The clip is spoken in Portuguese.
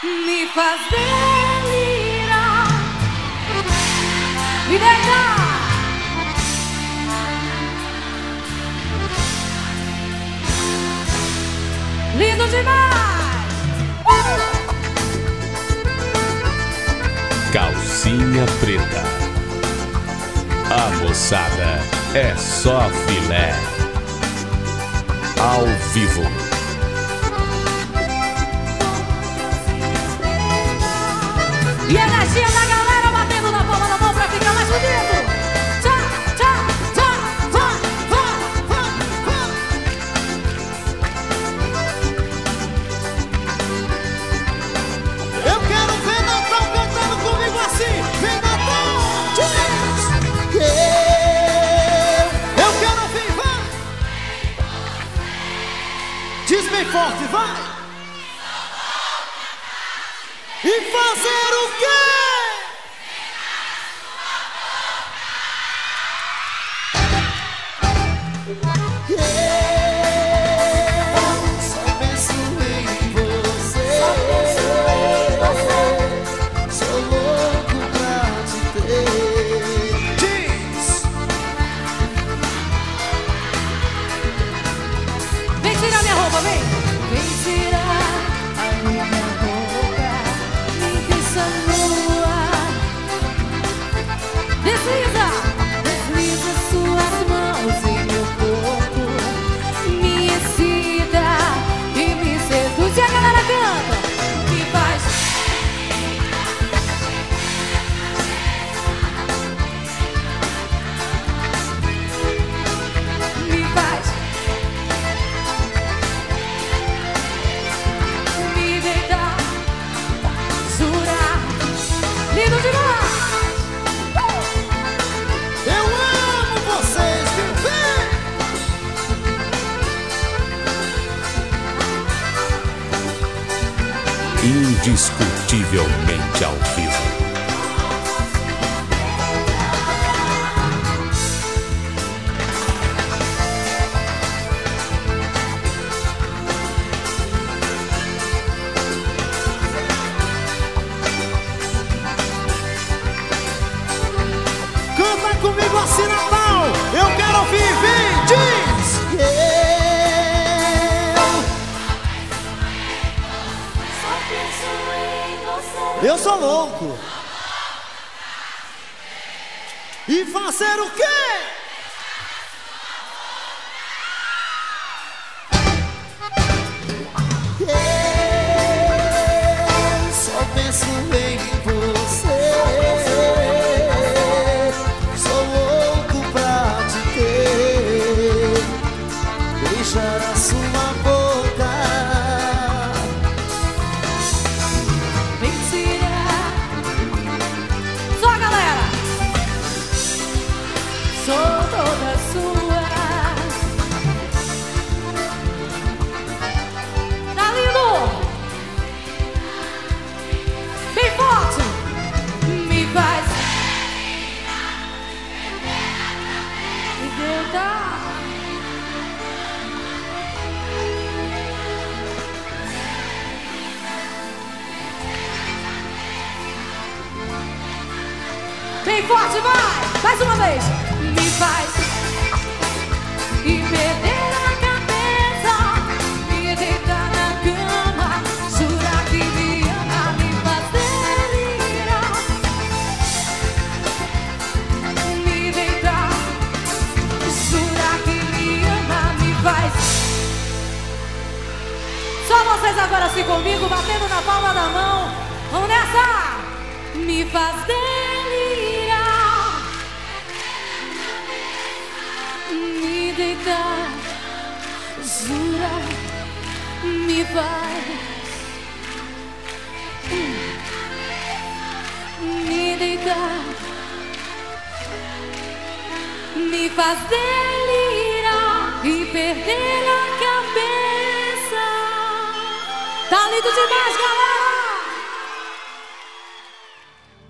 me faz delirar, me deixar lindo demais. Calcinha preta, a moçada é só filé. Ao vivo. E a energia da galera batendo na palma da mão pra ficar mais bonito. Tchá, tchá, tchá, tchá, tchá, tchá, tchá. Eu quero ver Natal cantando comigo assim. Vem Natal! Eu quero ouvir, vai! Diz bem forte, vai! E fazer o quê? Só penso em você. Sou louco pra te ter. Diz! Vem tirar minha roupa, vem! Vem tirar a minha roupa, me deixa nua. Desliza, desliza suas mãos em meu corpo, me excita e me seduz. E a galera canta, me faz. Me faz. Me deitar, jurar, lindo demais. Eu amo vocês, viu? Vem! Indiscutivelmente ao vivo. Canta comigo assim, Natal! Eu quero ouvir, vem, diz! Eu sou louco! E fazer o quê? Só penso em você. Sou louco pra te ter. Beijar a sua boca. Vem tirar. Só a galera. Sou toda sua. Tá lindo? Bem forte. Me faz. Me deitar. Bem forte, vai! Mais uma vez! Me faz e perder a cabeça, me deitar na cama, jurar que me ama, me faz delirar, me deitar, jurar que me ama, me faz. Só vocês agora assim comigo, batendo na palma da mão. Vamos nessa! Me faz delirar, me deitar, jura, me faz, me deitar, me faz delirar e perder a cabeça. Tá lindo demais, galera!